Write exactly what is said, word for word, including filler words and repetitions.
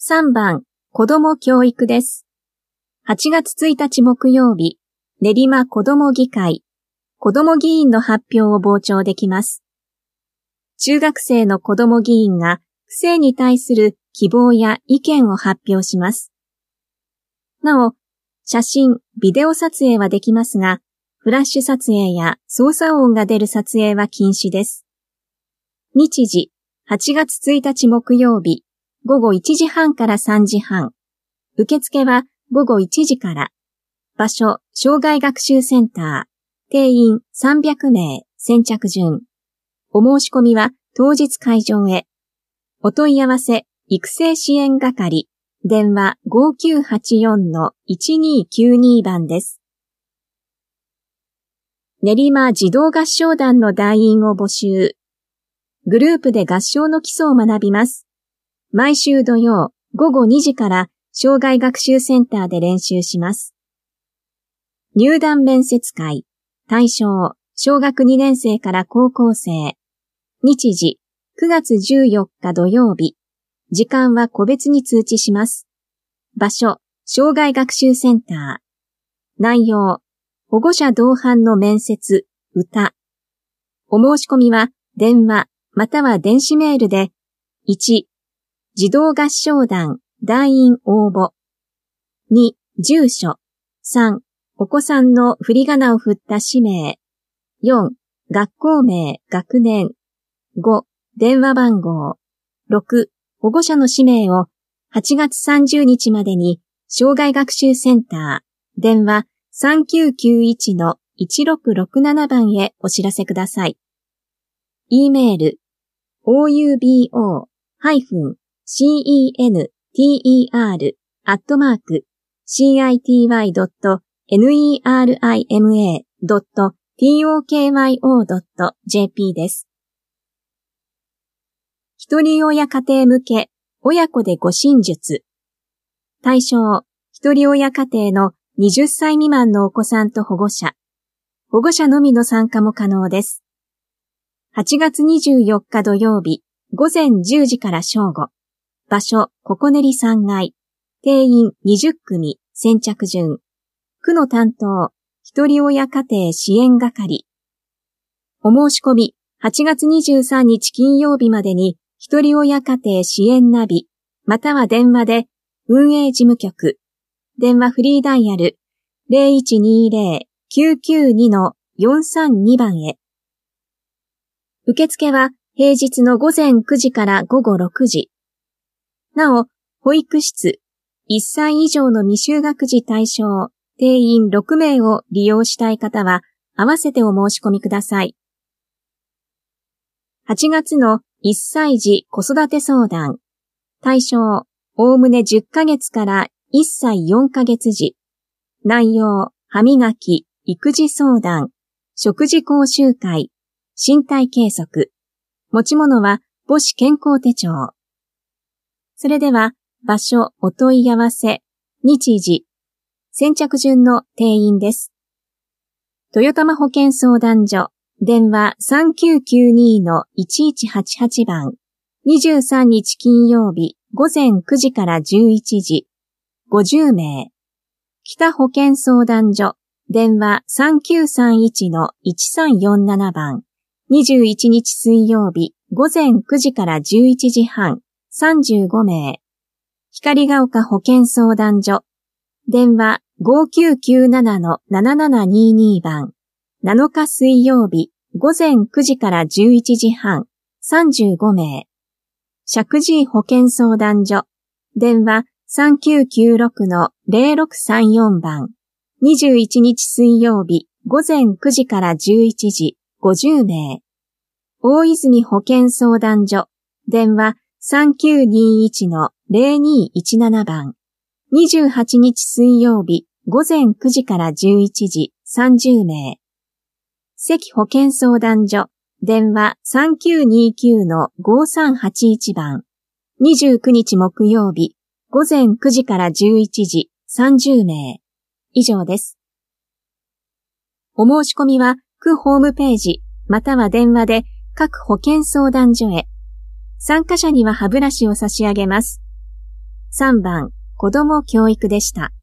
さんばん、子ども教育です。はちがつついたち木曜日、練馬子ども議会、子ども議員の発表を傍聴できます。中学生の子ども議員が区政に対する希望や意見を発表します。なお、写真、ビデオ撮影はできますが、フラッシュ撮影や操作音が出る撮影は禁止です。日時、はちがつついたち木曜日、ごごいちじはんからさんじはん。受付はごごいちじから。場所、障害学習センター。定員さんびゃくめい、先着順。お申し込みは当日会場へ。お問い合わせ、育成支援係。電話 ごきゅうはちよんのいちにきゅうに 番です。練馬児童合唱団の団員を募集。グループで合唱の基礎を学びます。毎週土曜ごごにじから障害学習センターで練習します。入団面接会。対象、小学にねんせいから高校生。日時、くがつじゅうよっか土曜日。時間は個別に通知します。場所、障害学習センター。内容、保護者同伴の面接、歌。お申し込みは電話または電子メールで、いち、児童合唱団団員応募。に、住所。さん、お子さんの振り仮名を振った氏名。よん、学校名、学年。ご、電話番号。ろく、保護者の氏名をはちがつさんじゅうにちまでに障害学習センター、電話 さんきゅうきゅういちのいちろくろくなな 番へお知らせください。E メール、オーユービーオー シーイーエヌティーイーアール アットマーク シーアイティーワイドットネルドットトクヨドットジェーピー です。一人親家庭向け親子で護身術。対象、一人親家庭のはたち未満のお子さんと保護者。保護者のみの参加も可能です。はちがつにじゅうよっか土曜日、ごぜんじゅうじから正午。場所、ここねりさんがい。定員にじゅっくみ、先着順。区の担当、一人親家庭支援係。お申し込み、はちがつにじゅうさんにち金曜日までに、一人親家庭支援ナビ、または電話で、運営事務局、電話フリーダイヤル、ゼロいちにゼロ きゅうきゅうにのよんさんに 番へ。受付は平日のごぜんくじからごごろくじ。なお、保育室、いっさい以上の未就学児対象、定員ろくめいを利用したい方は、合わせてお申し込みください。はちがつのいっさい児子育て相談。対象、おおむねじゅっかげつからいっさいよんかげつ児。内容、歯磨き、育児相談、食事講習会、身体計測。持ち物は母子健康手帳。それでは、場所、お問い合わせ、日時、先着順の定員です。豊玉保健相談所。電話 さんきゅうきゅうにのいちいちはちはち 番。にじゅうさんにち金曜日ごぜんくじからじゅういちじ。ごじゅうめい。北保健相談所。電話 さんきゅうさんいちのいちさんよんなな 番。にじゅういちにち水曜日ごぜんくじからじゅういちじはん。さんじゅうごめい。光が丘保健相談所。電話ごきゅうきゅうななのななななにに 番。なのか水曜日ごぜんくじからじゅういちじはん。さんじゅうごめい。石神井保健相談所。電話さんきゅうきゅうろくのゼロろくさんよん 番。にじゅういちにち水曜日ごぜんくじからじゅういちじごじゅうめい。大泉保健相談所。電話さんきゅうにいちのゼロにいちなな 番。にじゅうはちにち水曜日ごぜんくじからじゅういちじさんじゅうめい。関保健相談所。電話さんきゅうにきゅうのごさんはちいち 番。にじゅうくにち木曜日ごぜんくじからじゅういちじさんじゅうめい。以上です。お申し込みは区ホームページまたは電話で各保健相談所へ。参加者には歯ブラシを差し上げます。 さんばん子ども教育でした。